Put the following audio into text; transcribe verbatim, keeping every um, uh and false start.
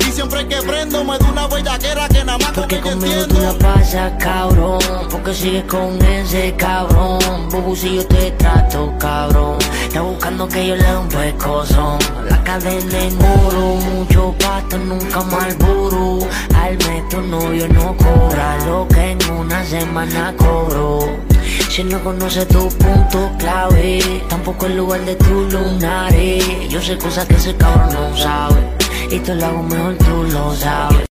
Y siempre que prendo me da una bellaquera que nada más con Porque ella conmigo entiendo. tú la pasas, cabrón. Porque sigues con ese cabrón. Bobo, si yo te trato, cabrón. Está buscando que yo le dé un pescozo. La cadena en oro, mucho pasto, nunca mal buru. Al mes tu novio no cobra lo que en una semana cobro. Si no conoce tu punto clave, tampoco el lugar de tu lunares. Yo sé cosas que ese cabrón no sabe, y te lo hago mejor, tú lo sabes.